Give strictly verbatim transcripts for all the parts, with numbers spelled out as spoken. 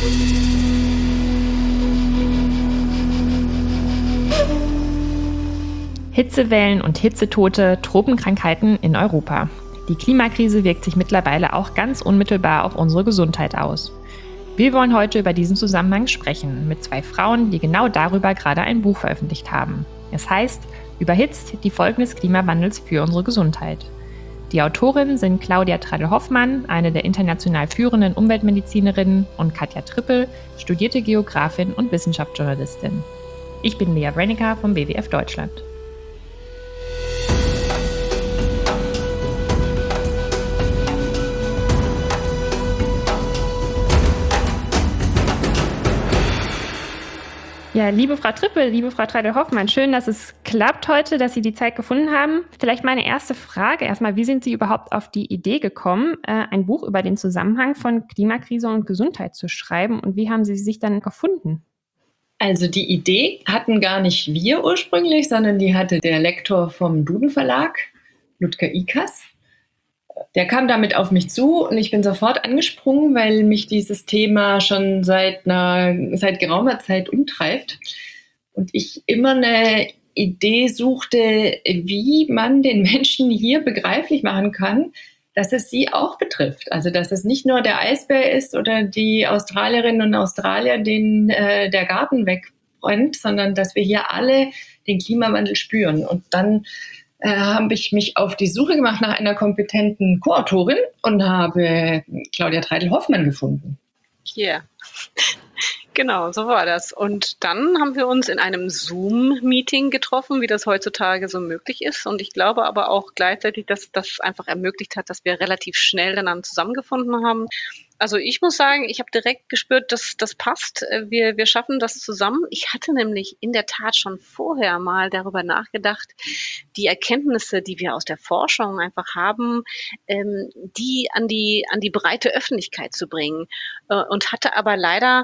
Hitzewellen und Hitzetote, Tropenkrankheiten in Europa. Die Klimakrise wirkt sich mittlerweile auch ganz unmittelbar auf unsere Gesundheit aus. Wir wollen heute über diesen Zusammenhang sprechen, mit zwei Frauen, die genau darüber gerade ein Buch veröffentlicht haben. Es heißt Überhitzt, die Folgen des Klimawandels für unsere Gesundheit. Die Autorinnen sind Claudia Tradl-Hoffmann, eine der international führenden Umweltmedizinerinnen, und Katja Trippel, studierte Geografin und Wissenschaftsjournalistin. Ich bin Lea Brenica vom W W F Deutschland. Ja, liebe Frau Trippel, liebe Frau Tradl-Hoffmann, schön, dass es klappt heute, dass Sie die Zeit gefunden haben. Vielleicht meine erste Frage erstmal, wie sind Sie überhaupt auf die Idee gekommen, ein Buch über den Zusammenhang von Klimakrise und Gesundheit zu schreiben, und wie haben Sie sich dann gefunden? Also die Idee hatten gar nicht wir ursprünglich, sondern die hatte der Lektor vom Duden Verlag, Ludger Ikas. Der kam damit auf mich zu und ich bin sofort angesprungen, weil mich dieses Thema schon seit, einer, seit geraumer Zeit umtreibt und ich immer eine Idee suchte, wie man den Menschen hier begreiflich machen kann, dass es sie auch betrifft. Also dass es nicht nur der Eisbär ist oder die Australierinnen und Australier, denen äh, der Garten wegbrennt, sondern dass wir hier alle den Klimawandel spüren. Und dann äh, habe ich mich auf die Suche gemacht nach einer kompetenten Co-Autorin und habe Claudia Tradl-Hoffmann gefunden. Ja, yeah. Genau, so war das. Und dann haben wir uns in einem Zoom-Meeting getroffen, wie das heutzutage so möglich ist. Und ich glaube aber auch gleichzeitig, dass das einfach ermöglicht hat, dass wir relativ schnell dann zusammengefunden haben. Also ich muss sagen, ich habe direkt gespürt, dass das passt. Wir, wir schaffen das zusammen. Ich hatte nämlich in der Tat schon vorher mal darüber nachgedacht, die Erkenntnisse, die wir aus der Forschung einfach haben, ähm, die an die, an die breite Öffentlichkeit zu bringen. Äh, und hatte aber leider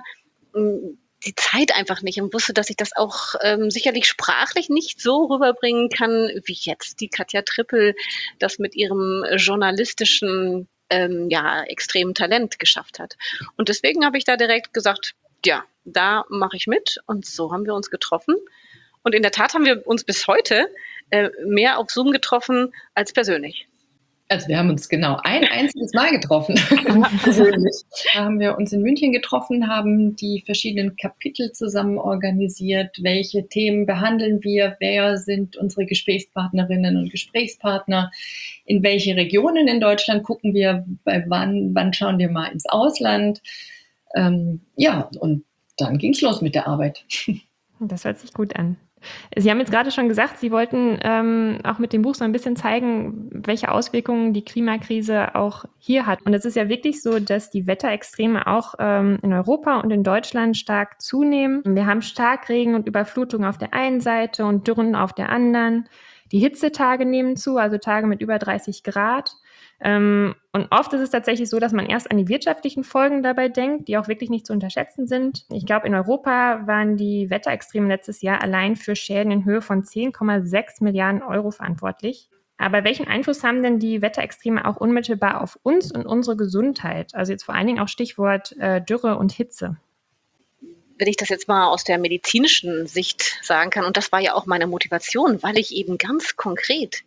die Zeit einfach nicht und wusste, dass ich das auch ähm, sicherlich sprachlich nicht so rüberbringen kann, wie jetzt die Katja Trippel das mit ihrem journalistischen, ähm, ja, extremen Talent geschafft hat. Und deswegen habe ich da direkt gesagt, ja, da mache ich mit, und so haben wir uns getroffen. Und in der Tat haben wir uns bis heute äh, mehr auf Zoom getroffen als persönlich. Also wir haben uns genau ein einziges Mal getroffen. Persönlich. Da haben wir uns in München getroffen, haben die verschiedenen Kapitel zusammen organisiert. Welche Themen behandeln wir? Wer sind unsere Gesprächspartnerinnen und Gesprächspartner? In welche Regionen in Deutschland gucken wir? Bei wann, wann schauen wir mal ins Ausland? Ähm, ja, und dann ging es los mit der Arbeit. Das hört sich gut an. Sie haben jetzt gerade schon gesagt, Sie wollten ähm, auch mit dem Buch so ein bisschen zeigen, welche Auswirkungen die Klimakrise auch hier hat. Und es ist ja wirklich so, dass die Wetterextreme auch ähm, in Europa und in Deutschland stark zunehmen. Wir haben Starkregen und Überflutung auf der einen Seite und Dürren auf der anderen. Die Hitzetage nehmen zu, also Tage mit über dreißig Grad. Ähm, und oft ist es tatsächlich so, dass man erst an die wirtschaftlichen Folgen dabei denkt, die auch wirklich nicht zu unterschätzen sind. Ich glaube, in Europa waren die Wetterextreme letztes Jahr allein für Schäden in Höhe von zehn Komma sechs Milliarden Euro verantwortlich. Aber welchen Einfluss haben denn die Wetterextreme auch unmittelbar auf uns und unsere Gesundheit? Also jetzt vor allen Dingen auch Stichwort äh, Dürre und Hitze. Wenn ich das jetzt mal aus der medizinischen Sicht sagen kann, und das war ja auch meine Motivation, weil ich eben ganz konkret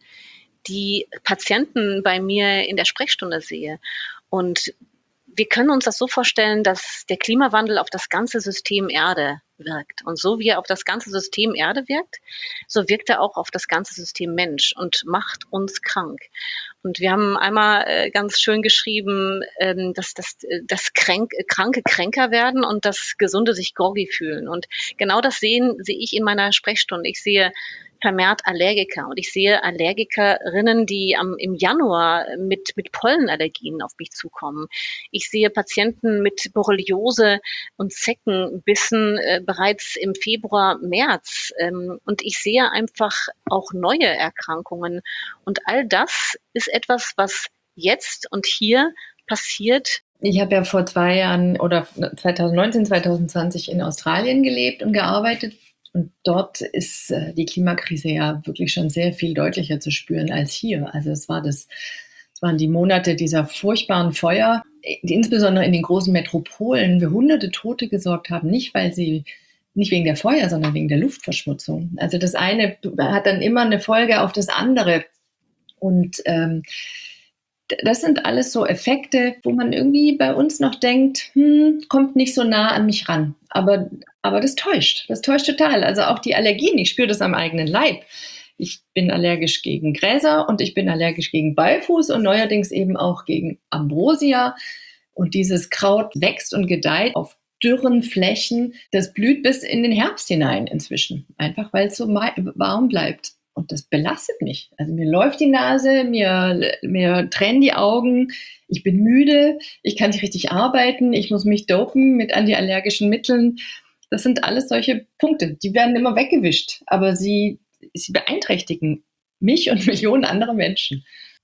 die Patienten bei mir in der Sprechstunde sehe. Und wir können uns das so vorstellen, dass der Klimawandel auf das ganze System Erde wirkt. Und so wie er auf das ganze System Erde wirkt, so wirkt er auch auf das ganze System Mensch und macht uns krank. Und wir haben einmal äh, ganz schön geschrieben, ähm, dass, dass, dass kränk, Kranke kränker werden und dass Gesunde sich groggy fühlen. Und genau das sehen, sehe ich in meiner Sprechstunde. Ich sehe vermehrt Allergiker. Und ich sehe Allergikerinnen, die am, im Januar mit, mit Pollenallergien auf mich zukommen. Ich sehe Patienten mit Borreliose und Zeckenbissen äh, bereits im Februar, März. Ähm, und ich sehe einfach auch neue Erkrankungen. Und all das ist etwas, was jetzt und hier passiert. Ich habe ja vor zwei Jahren oder zwanzig neunzehn, zwanzig zwanzig in Australien gelebt und gearbeitet. Und dort ist äh, die Klimakrise ja wirklich schon sehr viel deutlicher zu spüren als hier. Also es war das, es waren die Monate dieser furchtbaren Feuer die insbesondere in den großen Metropolen für hunderte Tote gesorgt haben, nicht weil sie nicht wegen der Feuer, sondern wegen der Luftverschmutzung. Also das eine hat dann immer eine Folge auf das andere. Und ähm, das sind alles so Effekte, wo man irgendwie bei uns noch denkt, hm, kommt nicht so nah an mich ran. Aber, aber das täuscht. Das täuscht total. Also auch die Allergien, ich spüre das am eigenen Leib. Ich bin allergisch gegen Gräser und ich bin allergisch gegen Beifuß und neuerdings eben auch gegen Ambrosia. Und dieses Kraut wächst und gedeiht auf dürren Flächen. Das blüht bis in den Herbst hinein inzwischen. Einfach weil es so warm bleibt. Und das belastet mich. Also mir läuft die Nase, mir, mir tränen die Augen, ich bin müde, ich kann nicht richtig arbeiten, ich muss mich dopen mit antiallergischen Mitteln. Das sind alles solche Punkte, die werden immer weggewischt, aber sie, sie beeinträchtigen mich und Millionen andere Menschen.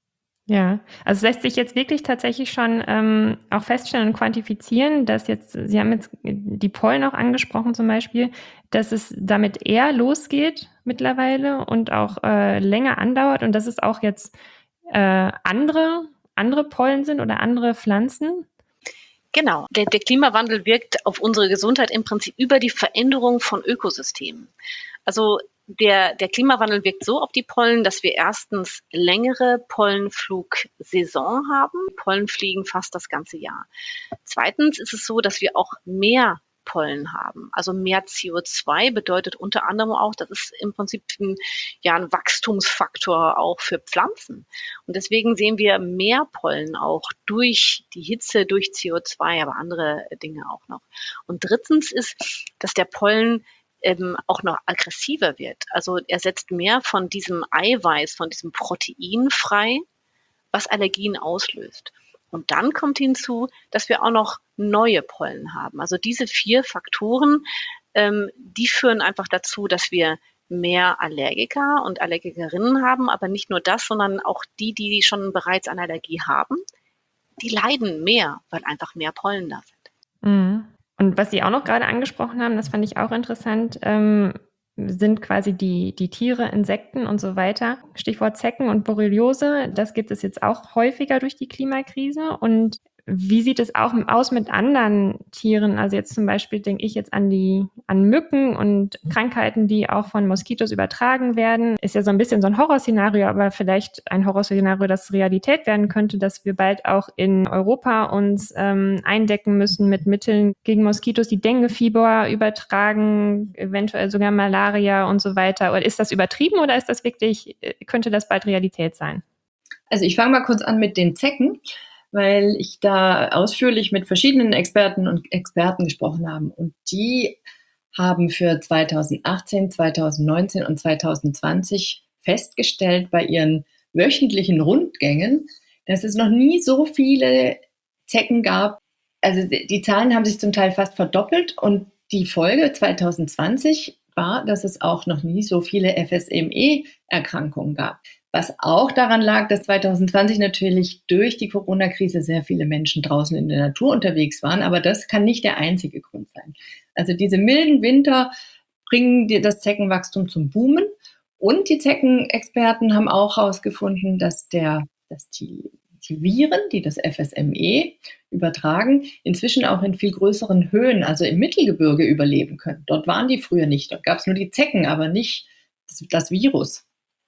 Ja, also es lässt sich jetzt wirklich tatsächlich schon ähm, auch feststellen und quantifizieren, dass jetzt, Sie haben jetzt die Pollen auch angesprochen zum Beispiel, dass es damit eher losgeht mittlerweile und auch äh, länger andauert und dass es auch jetzt äh, andere, andere Pollen sind oder andere Pflanzen. Genau, der, der Klimawandel wirkt auf unsere Gesundheit im Prinzip über die Veränderung von Ökosystemen. Also der, der Klimawandel wirkt so auf die Pollen, dass wir erstens längere Pollenflugsaison haben. Pollen fliegen fast das ganze Jahr. Zweitens ist es so, dass wir auch mehr Pollen haben. Also mehr C O zwei bedeutet unter anderem auch, das ist im Prinzip ein, ja, ein Wachstumsfaktor auch für Pflanzen. Und deswegen sehen wir mehr Pollen auch durch die Hitze, durch C O zwei, aber andere Dinge auch noch. Und drittens ist, dass der Pollen eben auch noch aggressiver wird. Also er setzt mehr von diesem Eiweiß, von diesem Protein frei, was Allergien auslöst. Und dann kommt hinzu, dass wir auch noch neue Pollen haben. Also diese vier Faktoren, ähm, die führen einfach dazu, dass wir mehr Allergiker und Allergikerinnen haben, aber nicht nur das, sondern auch die, die schon bereits eine Allergie haben, die leiden mehr, weil einfach mehr Pollen da sind. Mhm. Und was Sie auch noch gerade angesprochen haben, das fand ich auch interessant, ähm, sind quasi die, die Tiere, Insekten und so weiter. Stichwort Zecken und Borreliose, das gibt es jetzt auch häufiger durch die Klimakrise. Und wie sieht es auch aus mit anderen Tieren? Also jetzt zum Beispiel denke ich jetzt an die, an Mücken und Krankheiten, die auch von Moskitos übertragen werden. Ist ja so ein bisschen so ein Horrorszenario, aber vielleicht ein Horrorszenario, das Realität werden könnte, dass wir bald auch in Europa uns ähm, eindecken müssen mit Mitteln gegen Moskitos, die Denguefieber übertragen, eventuell sogar Malaria und so weiter. Oder ist das übertrieben oder ist das wirklich, könnte das bald Realität sein? Also ich fange mal kurz an mit den Zecken, weil ich da ausführlich mit verschiedenen Experten und Experten gesprochen habe. Und die haben für zweitausendachtzehn, zweitausendneunzehn und zweitausendzwanzig festgestellt bei ihren wöchentlichen Rundgängen, dass es noch nie so viele Zecken gab. Also die Zahlen haben sich zum Teil fast verdoppelt und die Folge zweitausendzwanzig war, dass es auch noch nie so viele F S M E-Erkrankungen gab. Was auch daran lag, dass zweitausendzwanzig natürlich durch die Corona-Krise sehr viele Menschen draußen in der Natur unterwegs waren. Aber das kann nicht der einzige Grund sein. Also diese milden Winter bringen das Zeckenwachstum zum Boomen. Und die Zeckenexperten haben auch herausgefunden, dass, der, dass die, die Viren, die das F S M E übertragen, inzwischen auch in viel größeren Höhen, also im Mittelgebirge, überleben können. Dort waren die früher nicht. Dort gab es nur die Zecken, aber nicht das, das Virus.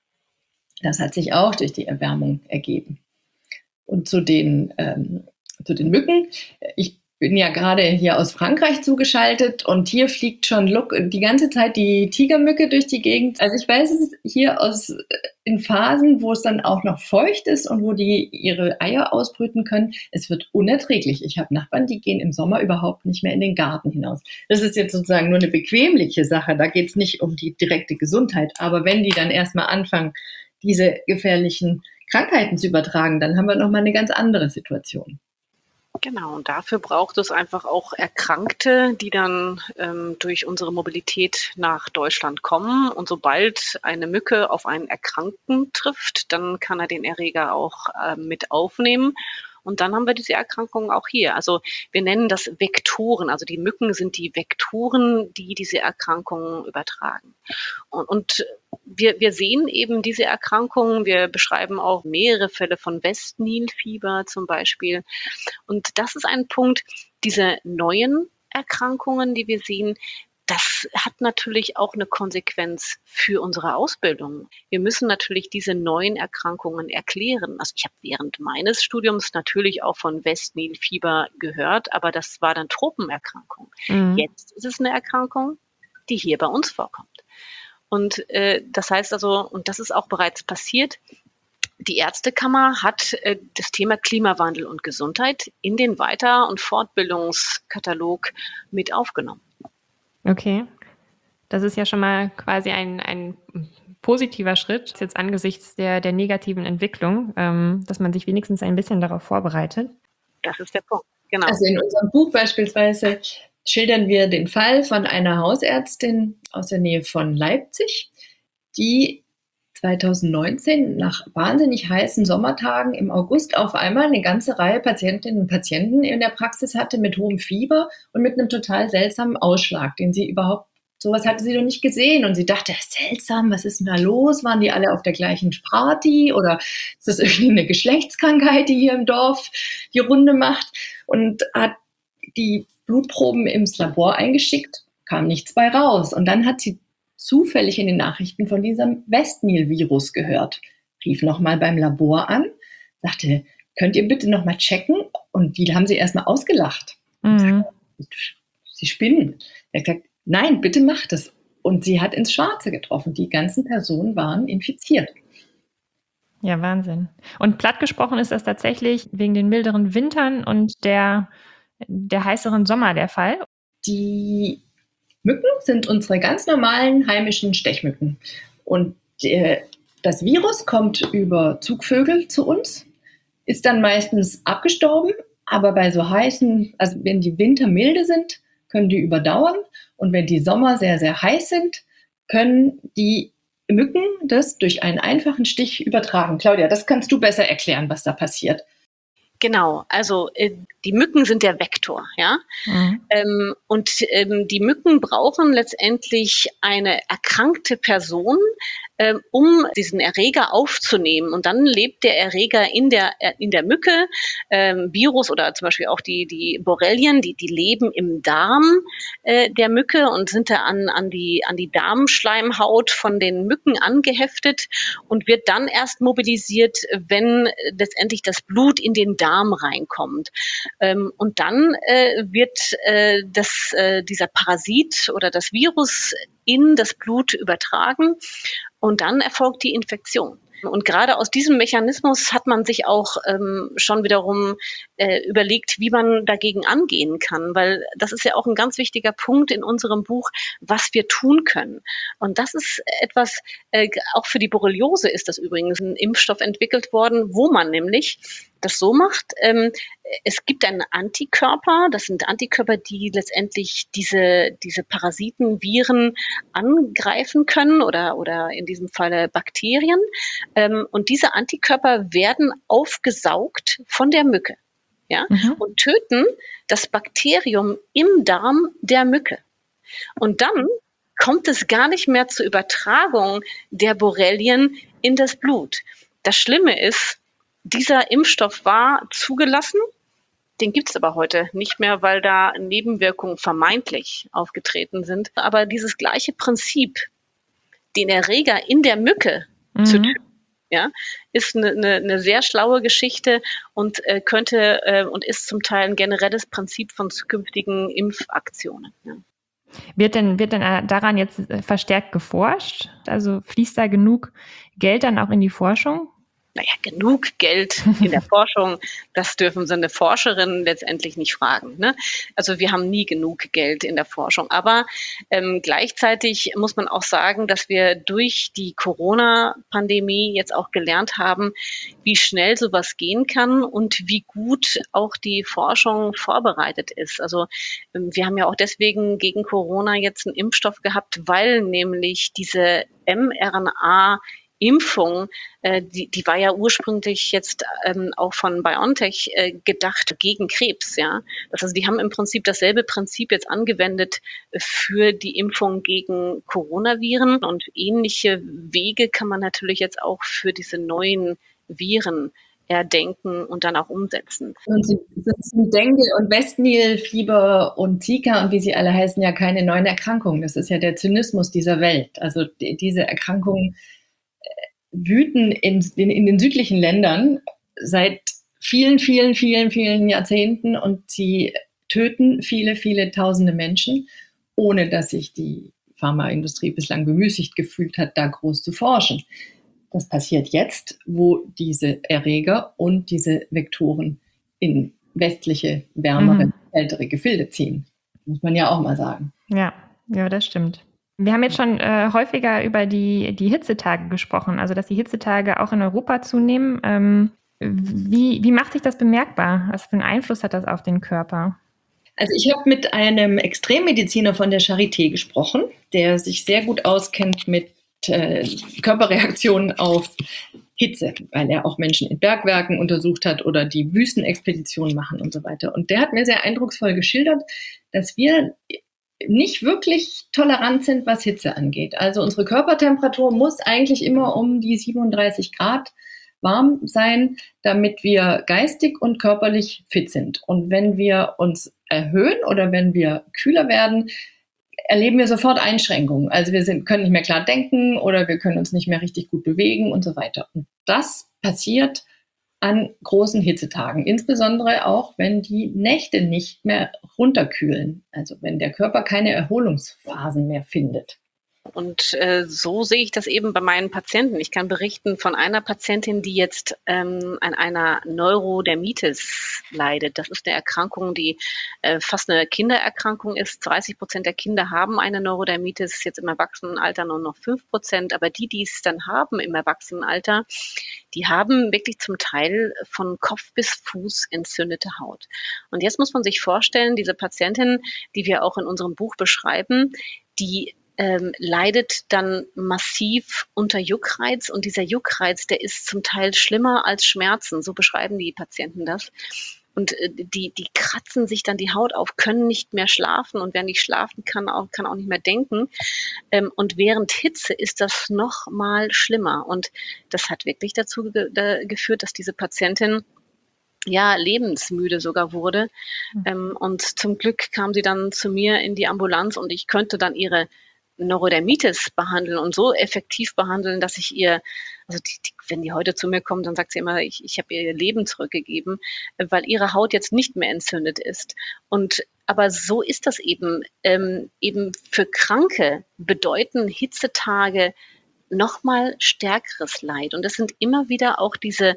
Das hat sich auch durch die Erwärmung ergeben. Und zu den, ähm, zu den Mücken. Ich bin ja gerade hier aus Frankreich zugeschaltet und hier fliegt schon die ganze Zeit die Tigermücke durch die Gegend. Also ich weiß es hier aus in Phasen, wo es dann auch noch feucht ist und wo die ihre Eier ausbrüten können. Es wird unerträglich. Ich habe Nachbarn, die gehen im Sommer überhaupt nicht mehr in den Garten hinaus. Das ist jetzt sozusagen nur eine bequemliche Sache. Da geht es nicht um die direkte Gesundheit. Aber wenn die dann erstmal anfangen, diese gefährlichen Krankheiten zu übertragen, dann haben wir nochmal eine ganz andere Situation. Genau, und dafür braucht es einfach auch Erkrankte, die dann ähm, durch unsere Mobilität nach Deutschland kommen. Und sobald eine Mücke auf einen Erkrankten trifft, dann kann er den Erreger auch äh, mit aufnehmen. Und dann haben wir diese Erkrankungen auch hier. Also wir nennen das Vektoren. Also die Mücken sind die Vektoren, die diese Erkrankungen übertragen. Und, und wir, wir sehen eben diese Erkrankungen. Wir beschreiben auch mehrere Fälle von Westnilfieber zum Beispiel. Und das ist ein Punkt, diese neuen Erkrankungen, die wir sehen, das hat natürlich auch eine Konsequenz für unsere Ausbildung. Wir müssen natürlich diese neuen Erkrankungen erklären. Also ich habe während meines Studiums natürlich auch von Westnilfieber gehört, aber das war dann Tropenerkrankung. Mhm. Jetzt ist es eine Erkrankung, die hier bei uns vorkommt. Und äh, das heißt also, und das ist auch bereits passiert, die Ärztekammer hat äh, das Thema Klimawandel und Gesundheit in den Weiter- und Fortbildungskatalog mit aufgenommen. Okay, das ist ja schon mal quasi ein, ein positiver Schritt, jetzt angesichts der, der negativen Entwicklung, ähm, dass man sich wenigstens ein bisschen darauf vorbereitet. Das ist der Punkt, genau. Also in unserem Buch beispielsweise schildern wir den Fall von einer Hausärztin aus der Nähe von Leipzig, die zwanzig neunzehn nach wahnsinnig heißen Sommertagen im August auf einmal eine ganze Reihe Patientinnen und Patienten in der Praxis hatte mit hohem Fieber und mit einem total seltsamen Ausschlag, den sie überhaupt, sowas hatte sie noch nicht gesehen. Und sie dachte, seltsam, was ist denn da los? Waren die alle auf der gleichen Party oder ist das irgendwie eine Geschlechtskrankheit, die hier im Dorf die Runde macht? Und hat die Blutproben ins Labor eingeschickt, kam nichts bei raus. Und dann hat sie zufällig in den Nachrichten von diesem Westnil-Virus gehört, rief nochmal beim Labor an, sagte, könnt ihr bitte nochmal checken? Und die haben sie erstmal ausgelacht. Mhm. Sie spinnen. Er hat gesagt, nein, bitte macht es. Und sie hat ins Schwarze getroffen. Die ganzen Personen waren infiziert. Ja, Wahnsinn. Und platt gesprochen ist das tatsächlich wegen den milderen Wintern und der, der heißeren Sommer der Fall? Die Mücken sind unsere ganz normalen heimischen Stechmücken. Und äh, das Virus kommt über Zugvögel zu uns, ist dann meistens abgestorben, aber bei so heißen, also wenn die Winter milde sind, können die überdauern. Und wenn die Sommer sehr, sehr heiß sind, können die Mücken das durch einen einfachen Stich übertragen. Claudia, das kannst du besser erklären, was da passiert. Genau, also äh, die Mücken sind der Vektor, ja. Mhm. Ähm, und ähm, die Mücken brauchen letztendlich eine erkrankte Person, ähm, um diesen Erreger aufzunehmen. Und dann lebt der Erreger in der äh, in der Mücke, ähm, Virus oder zum Beispiel auch die die Borrelien, die die leben im Darm äh, der Mücke und sind da an an die an die Darmschleimhaut von den Mücken angeheftet und wird dann erst mobilisiert, wenn äh, letztendlich das Blut in den Darm reinkommt. Ähm, und dann äh, wird äh, das, äh, dieser Parasit oder das Virus in das Blut übertragen und dann erfolgt die Infektion. Und gerade aus diesem Mechanismus hat man sich auch ähm, schon wiederum äh, überlegt, wie man dagegen angehen kann, weil das ist ja auch ein ganz wichtiger Punkt in unserem Buch, was wir tun können. Und das ist etwas, äh, auch für die Borreliose ist das übrigens ein Impfstoff entwickelt worden, wo man nämlich das so macht, ähm, es gibt einen Antikörper, das sind Antikörper, die letztendlich diese, diese Parasiten, Viren angreifen können oder, oder in diesem Falle Bakterien. Ähm, und diese Antikörper werden aufgesaugt von der Mücke, ja, mhm. und töten das Bakterium im Darm der Mücke. Und dann kommt es gar nicht mehr zur Übertragung der Borrelien in das Blut. Das Schlimme ist, dieser Impfstoff war zugelassen, den gibt es aber heute nicht mehr, weil da Nebenwirkungen vermeintlich aufgetreten sind. Aber dieses gleiche Prinzip, den Erreger in der Mücke mhm. zu töten, ja, ist eine, eine, eine sehr schlaue Geschichte und äh, könnte äh, und ist zum Teil ein generelles Prinzip von zukünftigen Impfaktionen. Ja. Wird denn, wird denn daran jetzt verstärkt geforscht? Also fließt da genug Geld dann auch in die Forschung? Naja, genug Geld in der Forschung, das dürfen so eine Forscherin letztendlich nicht fragen. Ne? Also wir haben nie genug Geld in der Forschung. Aber ähm, gleichzeitig muss man auch sagen, dass wir durch die Corona-Pandemie jetzt auch gelernt haben, wie schnell sowas gehen kann und wie gut auch die Forschung vorbereitet ist. Also ähm, wir haben ja auch deswegen gegen Corona jetzt einen Impfstoff gehabt, weil nämlich diese mRNA Impfung, äh, die, die war ja ursprünglich jetzt ähm, auch von BioNTech äh, gedacht gegen Krebs, ja. Das heißt, die haben im Prinzip dasselbe Prinzip jetzt angewendet für die Impfung gegen Coronaviren, und ähnliche Wege kann man natürlich jetzt auch für diese neuen Viren erdenken und dann auch umsetzen. Und sind Dengue und Westnil-Fieber und Zika und wie sie alle heißen ja keine neuen Erkrankungen. Das ist ja der Zynismus dieser Welt. Also die, diese Erkrankungen wüten in, in, in den südlichen Ländern seit vielen, vielen, vielen, vielen Jahrzehnten und sie töten viele, viele tausende Menschen, ohne dass sich die Pharmaindustrie bislang bemüßigt gefühlt hat, da groß zu forschen. Das passiert jetzt, wo diese Erreger und diese Vektoren in westliche, wärmere, mhm. ältere Gefilde ziehen. Muss man ja auch mal sagen. Ja, ja, das stimmt. Wir haben jetzt schon äh, häufiger über die, die Hitzetage gesprochen, also dass die Hitzetage auch in Europa zunehmen. Ähm, wie, wie macht sich das bemerkbar? Was für einen Einfluss hat das auf den Körper? Also ich habe mit einem Extremmediziner von der Charité gesprochen, der sich sehr gut auskennt mit äh, Körperreaktionen auf Hitze, weil er auch Menschen in Bergwerken untersucht hat oder die Wüstenexpeditionen machen und so weiter. Und der hat mir sehr eindrucksvoll geschildert, dass wir nicht wirklich tolerant sind, was Hitze angeht. Also unsere Körpertemperatur muss eigentlich immer um die siebenunddreißig Grad warm sein, damit wir geistig und körperlich fit sind. Und wenn wir uns erhöhen oder wenn wir kühler werden, erleben wir sofort Einschränkungen. Also wir sind, können nicht mehr klar denken oder wir können uns nicht mehr richtig gut bewegen und so weiter. Und das passiert an großen Hitzetagen, insbesondere auch, wenn die Nächte nicht mehr runterkühlen, also wenn der Körper keine Erholungsphasen mehr findet. Und äh, so sehe ich das eben bei meinen Patienten. Ich kann berichten von einer Patientin, die jetzt ähm, an einer Neurodermitis leidet. Das ist eine Erkrankung, die äh, fast eine Kindererkrankung ist. dreißig Prozent der Kinder haben eine Neurodermitis, jetzt im Erwachsenenalter nur noch fünf Prozent. Aber die, die es dann haben im Erwachsenenalter, die haben wirklich zum Teil von Kopf bis Fuß entzündete Haut. Und jetzt muss man sich vorstellen, diese Patientin, die wir auch in unserem Buch beschreiben, die Ähm, leidet dann massiv unter Juckreiz, und dieser Juckreiz, der ist zum Teil schlimmer als Schmerzen, so beschreiben die Patienten das. Und äh, die, die kratzen sich dann die Haut auf, können nicht mehr schlafen, und wer nicht schlafen kann, auch, kann auch nicht mehr denken. Ähm, und während Hitze ist das noch mal schlimmer, und das hat wirklich dazu ge- da geführt, dass diese Patientin ja, lebensmüde sogar wurde. Mhm. Ähm, und zum Glück kam sie dann zu mir in die Ambulanz, und ich könnte dann ihre Neurodermitis behandeln und so effektiv behandeln, dass ich ihr, also die, die, wenn die heute zu mir kommt, dann sagt sie immer, ich, ich habe ihr Leben zurückgegeben, weil ihre Haut jetzt nicht mehr entzündet ist. Und aber so ist das eben. Ähm, eben für Kranke bedeuten Hitzetage nochmal stärkeres Leid. Und es sind immer wieder auch diese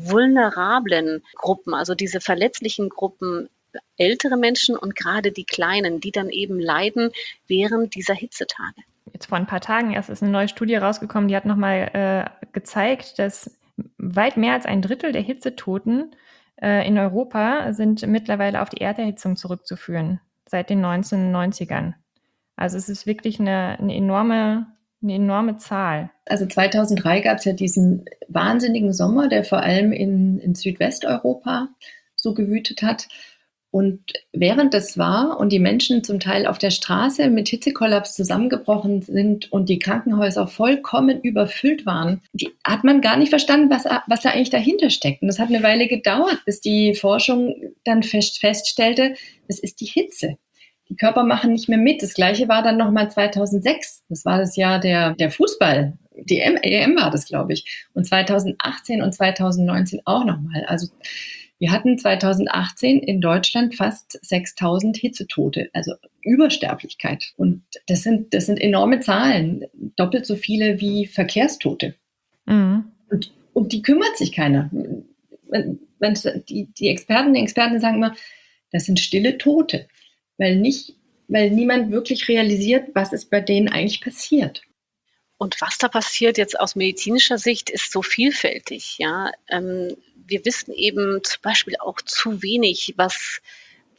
vulnerablen Gruppen, also diese verletzlichen Gruppen, ältere Menschen und gerade die Kleinen, die dann eben leiden während dieser Hitzetage. Jetzt vor ein paar Tagen erst ist eine neue Studie rausgekommen, die hat nochmal äh, gezeigt, dass weit mehr als ein Drittel der Hitzetoten äh, in Europa sind mittlerweile auf die Erderhitzung zurückzuführen, seit den neunzehnhundertneunzigern. Also es ist wirklich eine, eine enorme Eine enorme Zahl. Also zweitausenddrei gab es ja diesen wahnsinnigen Sommer, der vor allem in, in Südwesteuropa so gewütet hat. Und während das war und die Menschen zum Teil auf der Straße mit Hitzekollaps zusammengebrochen sind und die Krankenhäuser vollkommen überfüllt waren, die, hat man gar nicht verstanden, was, was da eigentlich dahinter steckt. Und das hat eine Weile gedauert, bis die Forschung dann fest, feststellte, es ist die Hitze. Die Körper machen nicht mehr mit. Das Gleiche war dann nochmal zweitausendsechs. Das war das Jahr der, der Fußball. Die E M war das, glaube ich. Und zweitausendachtzehn und zweitausendneunzehn auch nochmal. Also wir hatten zweitausendachtzehn in Deutschland fast sechstausend Hitzetote, also Übersterblichkeit. Und das sind, das sind enorme Zahlen. Doppelt so viele wie Verkehrstote. Mhm. Und um die kümmert sich keiner. Wenn, wenn die, die Experten, die Experten sagen immer, das sind stille Tote. Weil nicht, weil niemand wirklich realisiert, was ist bei denen eigentlich passiert. Und was da passiert jetzt aus medizinischer Sicht, ist so vielfältig. Ja, ähm, wir wissen eben zum Beispiel auch zu wenig, was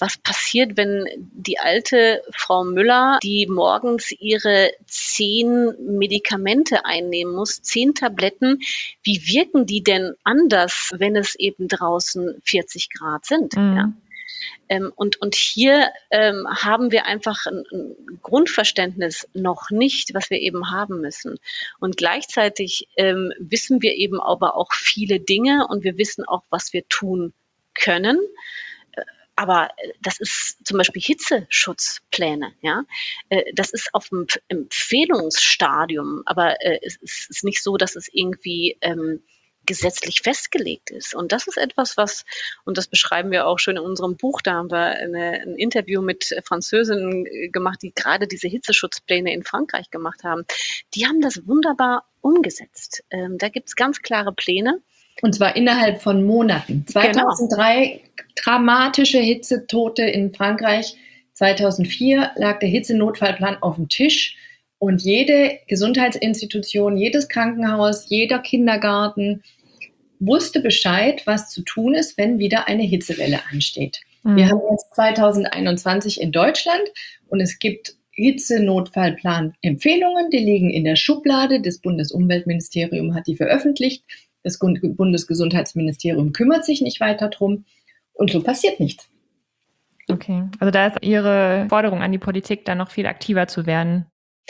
was passiert, wenn die alte Frau Müller, die morgens ihre zehn Medikamente einnehmen muss, zehn Tabletten, wie wirken die denn anders, wenn es eben draußen vierzig Grad sind? Mhm. Ja? Ähm, und, und hier ähm, haben wir einfach ein, ein Grundverständnis noch nicht, was wir eben haben müssen. Und gleichzeitig ähm, wissen wir eben aber auch viele Dinge und wir wissen auch, was wir tun können. Aber das ist zum Beispiel Hitzeschutzpläne, ja. Das ist auf dem Empfehlungsstadium, aber es ist nicht so, dass es irgendwie ähm, gesetzlich festgelegt ist. Und das ist etwas, was, und das beschreiben wir auch schon in unserem Buch, da haben wir eine, ein Interview mit Französinnen gemacht, die gerade diese Hitzeschutzpläne in Frankreich gemacht haben. Die haben das wunderbar umgesetzt. Ähm, da gibt es ganz klare Pläne. Und zwar innerhalb von Monaten. zweitausenddrei genau. Dramatische Hitzetote in Frankreich. zweitausendvier lag der Hitzenotfallplan auf dem Tisch und jede Gesundheitsinstitution, jedes Krankenhaus, jeder Kindergarten wusste Bescheid, was zu tun ist, wenn wieder eine Hitzewelle ansteht. Mhm. Wir haben jetzt zweitausendeinundzwanzig in Deutschland und es gibt Hitzenotfallplan-Empfehlungen, die liegen in der Schublade. Das Bundesumweltministerium hat die veröffentlicht. Das Bundesgesundheitsministerium kümmert sich nicht weiter drum und so passiert nichts. Okay, also da ist Ihre Forderung an die Politik, da noch viel aktiver zu werden.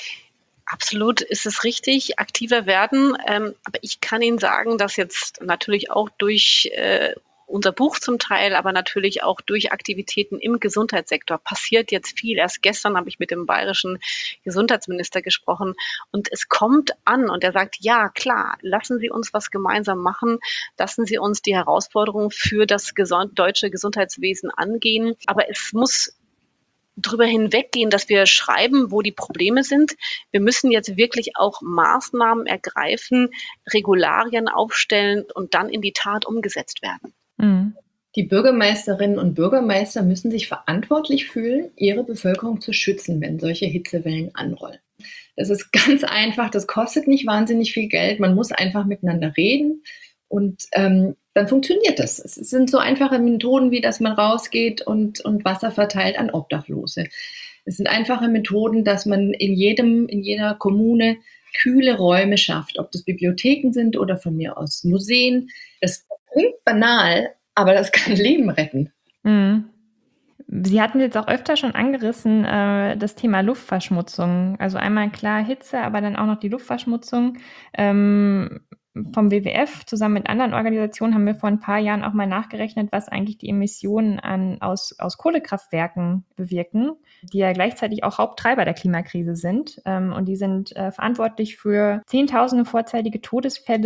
Absolut ist es richtig, aktiver werden. Ähm, aber ich kann Ihnen sagen, dass jetzt natürlich auch durch äh, unser Buch zum Teil, aber natürlich auch durch Aktivitäten im Gesundheitssektor passiert jetzt viel. Erst gestern habe ich mit dem bayerischen Gesundheitsminister gesprochen und es kommt an und er sagt, ja klar, lassen Sie uns was gemeinsam machen, lassen Sie uns die Herausforderungen für das gesund- deutsche Gesundheitswesen angehen, aber es muss drüber hinweggehen, dass wir schreiben, wo die Probleme sind. Wir müssen jetzt wirklich auch Maßnahmen ergreifen, Regularien aufstellen und dann in die Tat umgesetzt werden. Mhm. Die Bürgermeisterinnen und Bürgermeister müssen sich verantwortlich fühlen, ihre Bevölkerung zu schützen, wenn solche Hitzewellen anrollen. Das ist ganz einfach, das kostet nicht wahnsinnig viel Geld, man muss einfach miteinander reden und ähm, dann funktioniert das. Es sind so einfache Methoden, wie dass man rausgeht und, und Wasser verteilt an Obdachlose. Es sind einfache Methoden, dass man in jedem, in jeder Kommune kühle Räume schafft, ob das Bibliotheken sind oder von mir aus Museen. Das klingt banal, aber das kann Leben retten. Mhm. Sie hatten jetzt auch öfter schon angerissen, äh, das Thema Luftverschmutzung. Also einmal klar Hitze, aber dann auch noch die Luftverschmutzung. Ähm, vom W W F zusammen mit anderen Organisationen haben wir vor ein paar Jahren auch mal nachgerechnet, was eigentlich die Emissionen an, aus, aus Kohlekraftwerken bewirken, die ja gleichzeitig auch Haupttreiber der Klimakrise sind. Ähm, und die sind äh, verantwortlich für Zehntausende vorzeitige Todesfälle,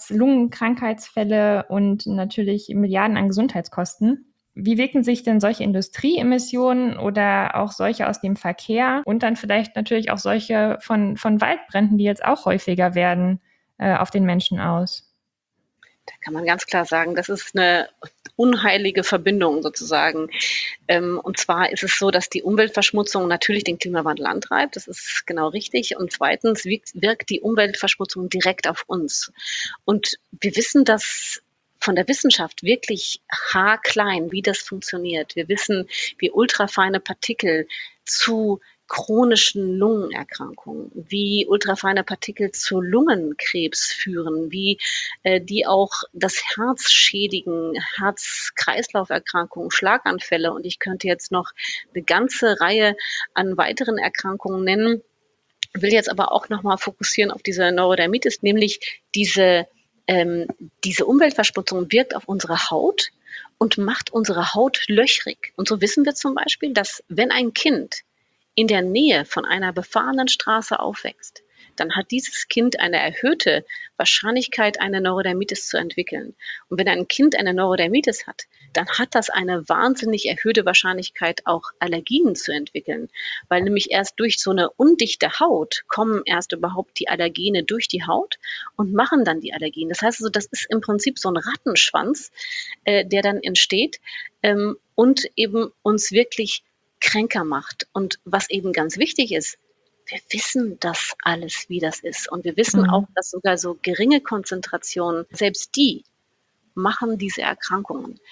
Herz-Lungen-Krankheitsfälle und natürlich Milliarden an Gesundheitskosten. Wie wirken sich denn solche Industrieemissionen oder auch solche aus dem Verkehr und dann vielleicht natürlich auch solche von, von Waldbränden, die jetzt auch häufiger werden, äh, auf den Menschen aus? Da kann man ganz klar sagen, das ist eine unheilige Verbindung sozusagen. Ähm, und zwar ist es so, dass die Umweltverschmutzung natürlich den Klimawandel antreibt. Das ist genau richtig. Und zweitens wirkt, wirkt die Umweltverschmutzung direkt auf uns. Und wir wissen, dass von der Wissenschaft wirklich haarklein, wie das funktioniert. Wir wissen, wie ultrafeine Partikel zu chronischen Lungenerkrankungen, wie ultrafeine Partikel zu Lungenkrebs führen, wie äh, die auch das Herz schädigen, Herz-Kreislauf-Erkrankungen, Schlaganfälle. Und ich könnte jetzt noch eine ganze Reihe an weiteren Erkrankungen nennen, will jetzt aber auch nochmal fokussieren auf diese Neurodermitis, nämlich diese Ähm, diese Umweltverschmutzung wirkt auf unsere Haut und macht unsere Haut löchrig. Und so wissen wir zum Beispiel, dass wenn ein Kind in der Nähe von einer befahrenen Straße aufwächst, dann hat dieses Kind eine erhöhte Wahrscheinlichkeit, eine Neurodermitis zu entwickeln. Und wenn ein Kind eine Neurodermitis hat, dann hat das eine wahnsinnig erhöhte Wahrscheinlichkeit, auch Allergien zu entwickeln. Weil nämlich erst durch so eine undichte Haut kommen erst überhaupt die Allergene durch die Haut und machen dann die Allergien. Das heißt also, das ist im Prinzip so ein Rattenschwanz, äh, der dann entsteht ähm, und eben uns wirklich kränker macht. Und was eben ganz wichtig ist, wir wissen das alles, wie das ist. Und wir wissen Mhm. auch, dass sogar so geringe Konzentrationen, selbst die machen diese Erkrankungen.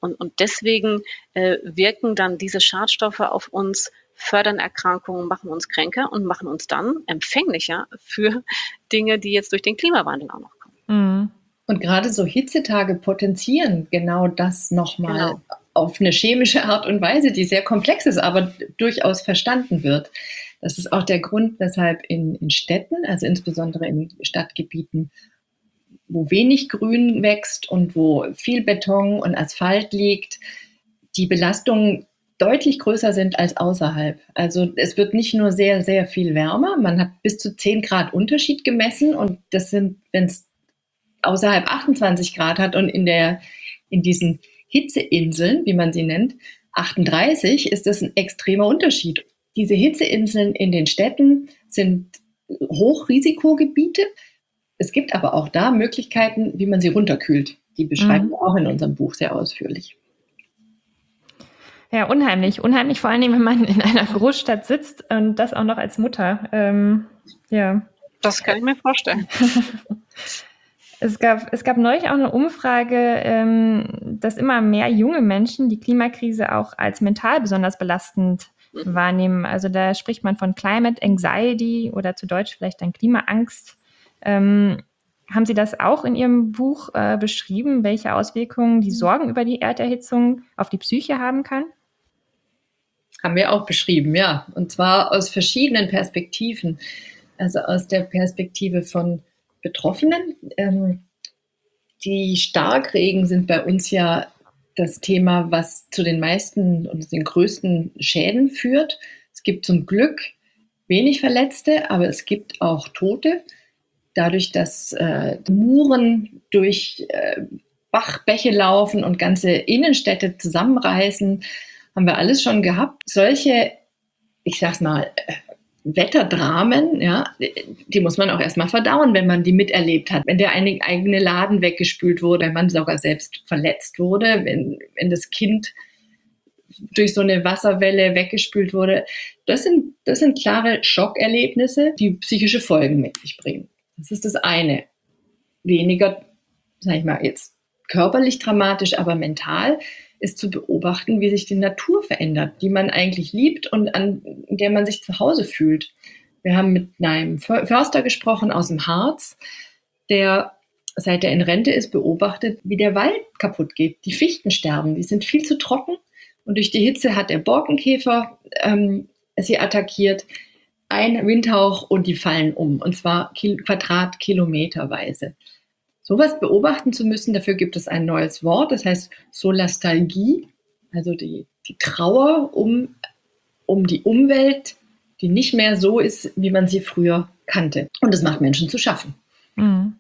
Und, und deswegen äh, wirken dann diese Schadstoffe auf uns, fördern Erkrankungen, machen uns kränker und machen uns dann empfänglicher für Dinge, die jetzt durch den Klimawandel auch noch kommen. Mhm. Und gerade so Hitzetage potenzieren genau das nochmal Genau. auf eine chemische Art und Weise, die sehr komplex ist, aber durchaus verstanden wird. Das ist auch der Grund, weshalb in, in Städten, also insbesondere in Stadtgebieten, wo wenig Grün wächst und wo viel Beton und Asphalt liegt, die Belastungen deutlich größer sind als außerhalb. Also es wird nicht nur sehr, sehr viel wärmer, man hat bis zu zehn Grad Unterschied gemessen und das sind, wenn es außerhalb achtundzwanzig Grad hat und in, der, in diesen Hitzeinseln, wie man sie nennt, achtunddreißig, ist das ein extremer Unterschied. Diese Hitzeinseln in den Städten sind Hochrisikogebiete. Es gibt aber auch da Möglichkeiten, wie man sie runterkühlt. Die beschreiben wir Mhm. auch in unserem Buch sehr ausführlich. Ja, unheimlich. Unheimlich, vor allen Dingen, wenn man in einer Großstadt sitzt und das auch noch als Mutter. Ähm, ja. Das kann ich mir vorstellen. Es gab, es gab neulich auch eine Umfrage, ähm, dass immer mehr junge Menschen die Klimakrise auch als mental besonders belastend Mhm. wahrnehmen. Also da spricht man von Climate Anxiety oder zu Deutsch vielleicht dann Klimaangst. Ähm, haben Sie das auch in Ihrem Buch äh, beschrieben, welche Auswirkungen die Sorgen über die Erderhitzung auf die Psyche haben kann? Haben wir auch beschrieben, ja. Und zwar aus verschiedenen Perspektiven. Also aus der Perspektive von Betroffenen. Ähm, die Starkregen sind bei uns ja das Thema, was zu den meisten und den größten Schäden führt. Es gibt zum Glück wenig Verletzte, aber es gibt auch Tote. Dadurch, dass äh, Muren durch äh, Bachbäche laufen und ganze Innenstädte zusammenreißen, haben wir alles schon gehabt. Solche, ich sag's mal, Wetterdramen, ja, die muss man auch erstmal verdauen, wenn man die miterlebt hat. Wenn der eigene Laden weggespült wurde, wenn man sogar selbst verletzt wurde, wenn, wenn das Kind durch so eine Wasserwelle weggespült wurde. Das sind, das sind klare Schockerlebnisse, die psychische Folgen mit sich bringen. Das ist das eine. Weniger, sag ich mal, jetzt körperlich dramatisch, aber mental ist zu beobachten, wie sich die Natur verändert, die man eigentlich liebt und an der man sich zu Hause fühlt. Wir haben mit einem Förster gesprochen aus dem Harz, der, seit er in Rente ist, beobachtet, wie der Wald kaputt geht. Die Fichten sterben, die sind viel zu trocken und durch die Hitze hat der Borkenkäfer ähm, sie attackiert. Ein Windhauch und die fallen um, und zwar Quadratkilometerweise. Sowas beobachten zu müssen, dafür gibt es ein neues Wort, das heißt Solastalgie, also die, die Trauer um, um die Umwelt, die nicht mehr so ist, wie man sie früher kannte. Und das macht Menschen zu schaffen. Mhm.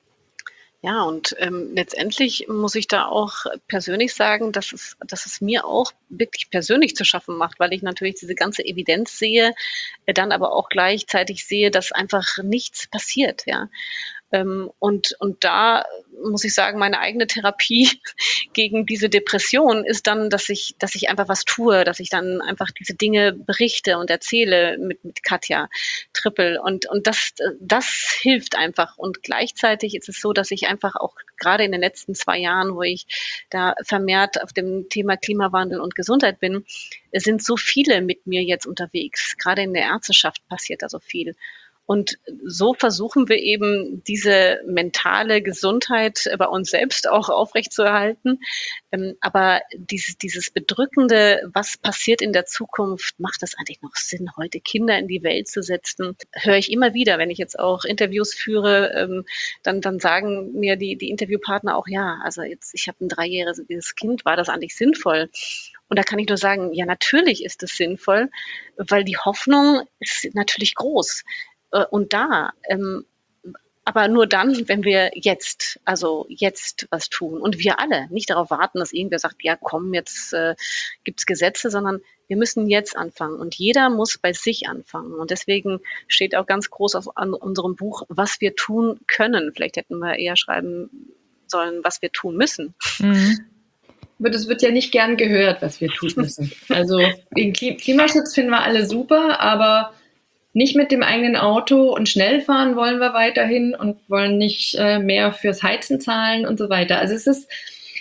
Ja, und ähm, letztendlich muss ich da auch persönlich sagen, dass es, dass es mir auch wirklich persönlich zu schaffen macht, weil ich natürlich diese ganze Evidenz sehe, äh, dann aber auch gleichzeitig sehe, dass einfach nichts passiert, ja. Ähm, und, und da muss ich sagen, meine eigene Therapie gegen diese Depression ist dann, dass ich, dass ich einfach was tue, dass ich dann einfach diese Dinge berichte und erzähle mit, mit Katja Trippel. Und, und das, das hilft einfach. Und gleichzeitig ist es so, dass ich einfach auch gerade in den letzten zwei Jahren, wo ich da vermehrt auf dem Thema Klimawandel und Gesundheit bin, sind so viele mit mir jetzt unterwegs. Gerade in der Ärzteschaft passiert da so viel. Und so versuchen wir eben, diese mentale Gesundheit bei uns selbst auch aufrechtzuerhalten. Aber dieses, dieses Bedrückende, was passiert in der Zukunft, macht es eigentlich noch Sinn, heute Kinder in die Welt zu setzen? Höre ich immer wieder, wenn ich jetzt auch Interviews führe, dann, dann sagen mir die, die Interviewpartner auch, ja, also jetzt, ich habe ein dreijähriges Kind, war das eigentlich sinnvoll? Und da kann ich nur sagen, ja, natürlich ist es sinnvoll, weil die Hoffnung ist natürlich groß. Und da, ähm, aber nur dann, wenn wir jetzt, also jetzt was tun und wir alle, nicht darauf warten, dass irgendwer sagt, ja komm, jetzt äh, gibt's Gesetze, sondern wir müssen jetzt anfangen und jeder muss bei sich anfangen. Und deswegen steht auch ganz groß auf an unserem Buch, was wir tun können. Vielleicht hätten wir eher schreiben sollen, was wir tun müssen. Mhm. Aber das wird ja nicht gern gehört, was wir tun müssen. Also den Klimaschutz finden wir alle super, aber nicht mit dem eigenen Auto und schnell fahren wollen wir weiterhin und wollen nicht äh, mehr fürs Heizen zahlen und so weiter. Also es ist,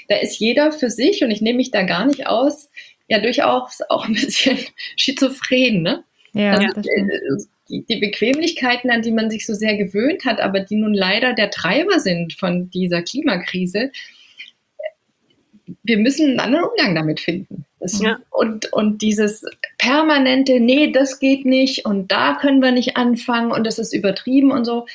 da ist jeder für sich, und ich nehme mich da gar nicht aus, ja durchaus auch ein bisschen schizophren, ne? Ja, das, das stimmt. Die, die Bequemlichkeiten, an die man sich so sehr gewöhnt hat, aber die nun leider der Treiber sind von dieser Klimakrise, wir müssen einen anderen Umgang damit finden. Das, ja. und, und dieses permanente, nee, das geht nicht und da können wir nicht anfangen und das ist übertrieben und so,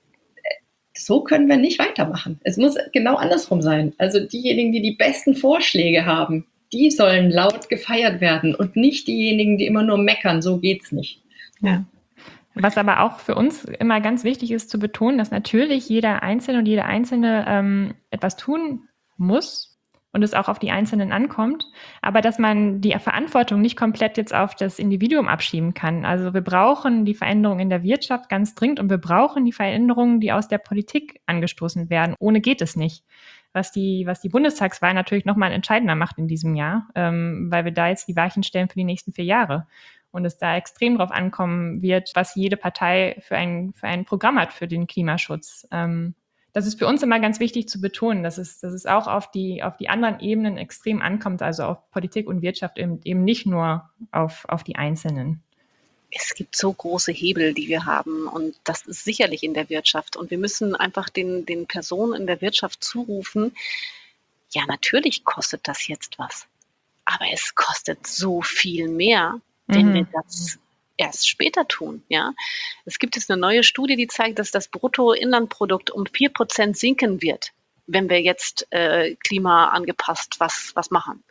so können wir nicht weitermachen. Es muss genau andersrum sein. Also diejenigen, die die besten Vorschläge haben, die sollen laut gefeiert werden und nicht diejenigen, die immer nur meckern, so geht's nicht. Ja. Was aber auch für uns immer ganz wichtig ist zu betonen, dass natürlich jeder Einzelne und jede Einzelne ähm, etwas tun muss und es auch auf die Einzelnen ankommt, aber dass man die Verantwortung nicht komplett jetzt auf das Individuum abschieben kann. Also wir brauchen die Veränderung in der Wirtschaft ganz dringend und wir brauchen die Veränderungen, die aus der Politik angestoßen werden. Ohne geht es nicht. Was die, was die Bundestagswahl natürlich nochmal entscheidender macht in diesem Jahr, ähm, weil wir da jetzt die Weichen stellen für die nächsten vier Jahre. Und es da extrem drauf ankommen wird, was jede Partei für ein, für ein Programm hat für den Klimaschutz. Ähm, das ist für uns immer ganz wichtig zu betonen, dass es, dass es auch auf die, auf die anderen Ebenen extrem ankommt, also auf Politik und Wirtschaft, eben, eben nicht nur auf, auf die Einzelnen. Es gibt so große Hebel, die wir haben und das ist sicherlich in der Wirtschaft. Und wir müssen einfach den, den Personen in der Wirtschaft zurufen, ja, natürlich kostet das jetzt was, aber es kostet so viel mehr, wenn mhm. wir das erst später tun. Ja? Es gibt jetzt eine neue Studie, die zeigt, dass das Bruttoinlandprodukt um vier Prozent sinken wird, wenn wir jetzt äh, klimaangepasst was, was machen.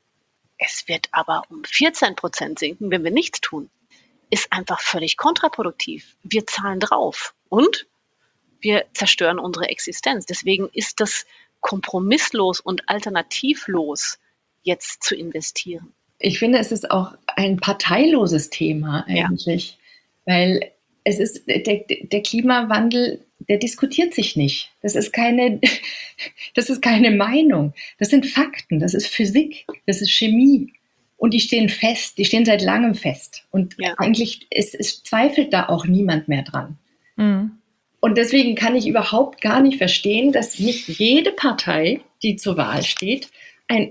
Es wird aber um vierzehn Prozent sinken, wenn wir nichts tun. Ist einfach völlig kontraproduktiv. Wir zahlen drauf und wir zerstören unsere Existenz. Deswegen ist das kompromisslos und alternativlos, jetzt zu investieren. Ich finde, es ist auch ein parteiloses Thema eigentlich, ja. weil es ist der, der Klimawandel, der diskutiert sich nicht. Das ist keine, das ist keine Meinung. Das sind Fakten, das ist Physik, das ist Chemie. Und die stehen fest, die stehen seit langem fest. Und ja. eigentlich ist, es zweifelt da auch niemand mehr dran. Mhm. Und deswegen kann ich überhaupt gar nicht verstehen, dass nicht jede Partei, die zur Wahl steht, ein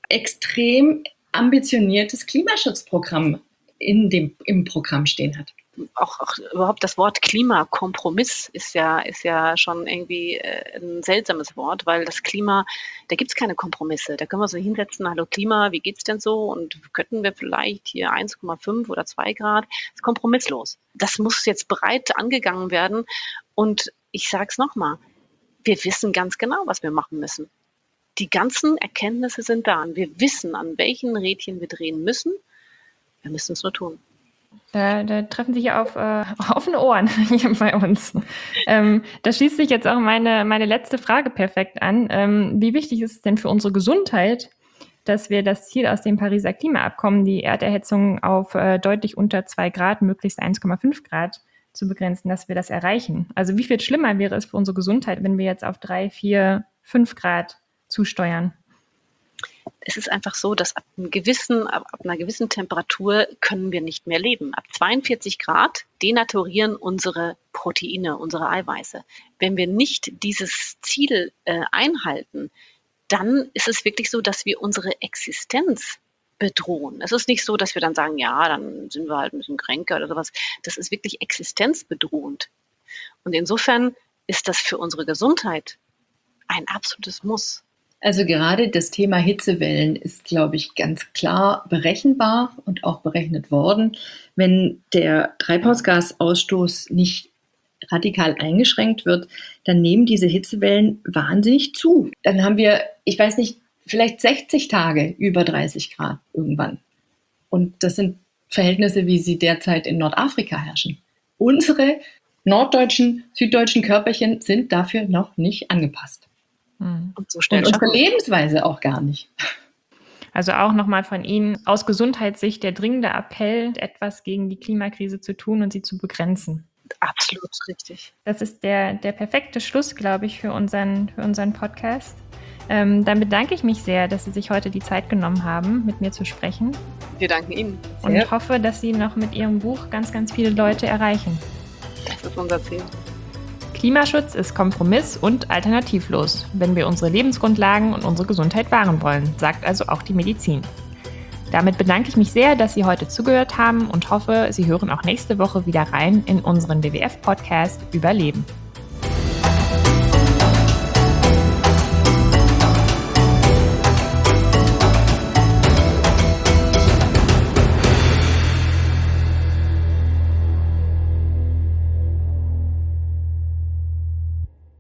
extrem ambitioniertes Klimaschutzprogramm in dem, im Programm stehen hat. Auch, auch überhaupt das Wort Klimakompromiss ist ja, ist ja schon irgendwie äh, ein seltsames Wort, weil das Klima, da gibt es keine Kompromisse. Da können wir so hinsetzen, hallo Klima, wie geht's denn so? Und könnten wir vielleicht hier eins Komma fünf oder zwei Grad? Das ist kompromisslos. Das muss jetzt breit angegangen werden. Und ich sage es nochmal, wir wissen ganz genau, was wir machen müssen. Die ganzen Erkenntnisse sind da. Und wir wissen, an welchen Rädchen wir drehen müssen. Wir müssen es nur tun. Da, da treffen sich ja auf äh, offene Ohren hier bei uns. Ähm, da schließt sich jetzt auch meine, meine letzte Frage perfekt an. Ähm, wie wichtig ist es denn für unsere Gesundheit, dass wir das Ziel aus dem Pariser Klimaabkommen, die Erderhitzung auf äh, deutlich unter zwei Grad, möglichst eins Komma fünf Grad zu begrenzen, dass wir das erreichen? Also wie viel schlimmer wäre es für unsere Gesundheit, wenn wir jetzt auf drei, vier, fünf Grad zusteuern? Es ist einfach so, dass ab, einem gewissen, ab, ab einer gewissen Temperatur können wir nicht mehr leben. Ab zweiundvierzig Grad denaturieren unsere Proteine, unsere Eiweiße. Wenn wir nicht dieses Ziel äh, einhalten, dann ist es wirklich so, dass wir unsere Existenz bedrohen. Es ist nicht so, dass wir dann sagen, ja, dann sind wir halt ein bisschen kränker oder sowas. Das ist wirklich existenzbedrohend. Und insofern ist das für unsere Gesundheit ein absolutes Muss. Also gerade das Thema Hitzewellen ist, glaube ich, ganz klar berechenbar und auch berechnet worden. Wenn der Treibhausgasausstoß nicht radikal eingeschränkt wird, dann nehmen diese Hitzewellen wahnsinnig zu. Dann haben wir, ich weiß nicht, vielleicht sechzig Tage über dreißig Grad irgendwann. Und das sind Verhältnisse, wie sie derzeit in Nordafrika herrschen. Unsere norddeutschen, süddeutschen Körperchen sind dafür noch nicht angepasst. Und, so und unsere Lebensweise auch gar nicht. Also auch nochmal von Ihnen aus Gesundheitssicht der dringende Appell, etwas gegen die Klimakrise zu tun und sie zu begrenzen. Absolut richtig. Das ist der, der perfekte Schluss, glaube ich, für unseren, für unseren Podcast. Ähm, dann bedanke ich mich sehr, dass Sie sich heute die Zeit genommen haben, mit mir zu sprechen. Wir danken Ihnen. Und ich hoffe, dass Sie noch mit Ihrem Buch ganz, ganz viele Leute erreichen. Das ist unser Ziel. Klimaschutz ist Kompromiss und alternativlos, wenn wir unsere Lebensgrundlagen und unsere Gesundheit wahren wollen, sagt also auch die Medizin. Damit bedanke ich mich sehr, dass Sie heute zugehört haben und hoffe, Sie hören auch nächste Woche wieder rein in unseren W W F-Podcast Überleben.